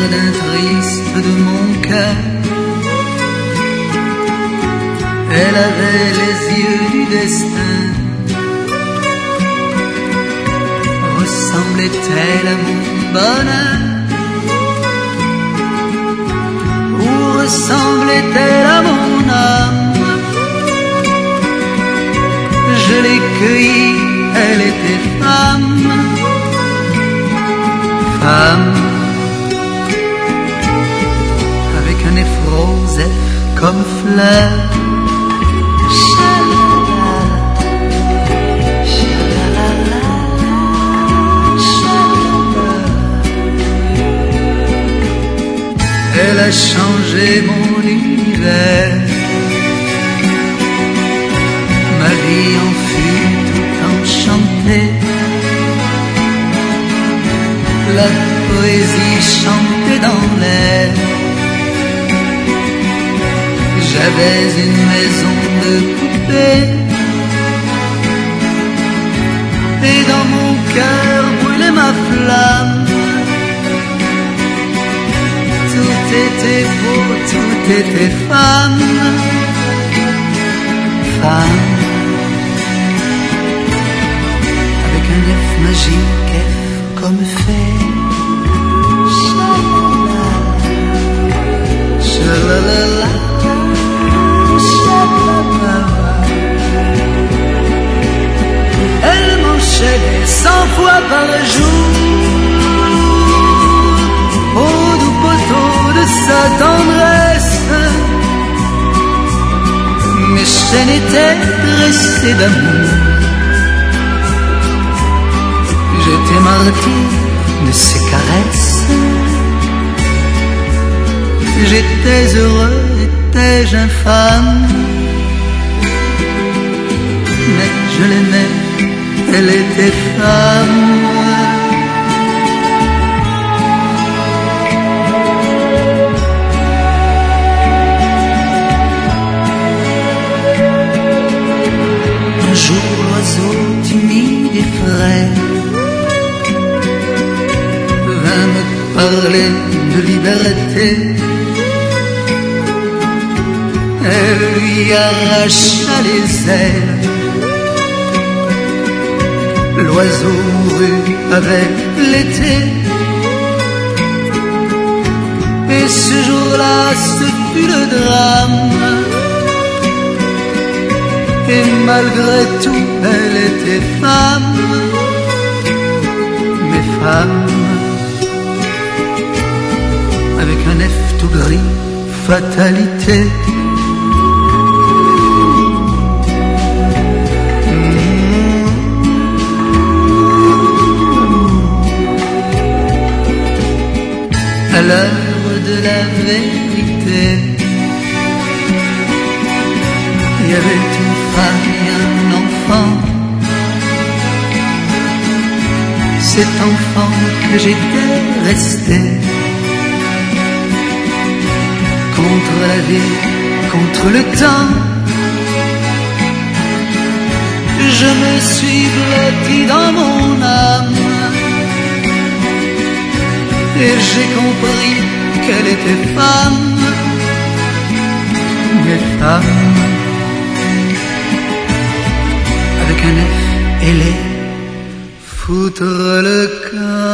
jardin triste de mon cœur. Elle avait les yeux du destin. Ressemblait-elle à mon bonheur? Ou ressemblait-elle à mon âme? Je l'ai cueillie, elle était femme. Femme, avec un effrosef comme fleur. Elle a changé mon univers. Ma vie en fut tout enchantée. La poésie chantait dans l'air. J'avais une maison de poupée. Et dans mon cœur brûlait ma flamme. Tout était beau, tout était femme. Femme, avec un F magique, F comme fait. Shalalala, shalalala. Elle m'enchaînait 100 fois par jour au doux poteau de sa tendresse. Mes chaînes étaient dressées d'amour. J'étais martyr de ses caresses. J'étais heureux, étais-je infâme? Mais je l'aimais, elle était femme. Un jour, l'oiseau timide et frais vint me parler de liberté. Elle lui arracha les ailes. L'oiseau mourut avec l'été. Et ce jour-là, ce fut le drame. Et malgré tout, elle était femme. Mais femme, avec un F tout gris, fatalité. À l'heure de la vérité, il y avait une femme et un enfant. Cet enfant que j'étais resté contre la vie, contre le temps. Je me suis blotti dans mon âme. Et j'ai compris qu'elle était femme. Mais femme, avec un F, elle est foutre le camp.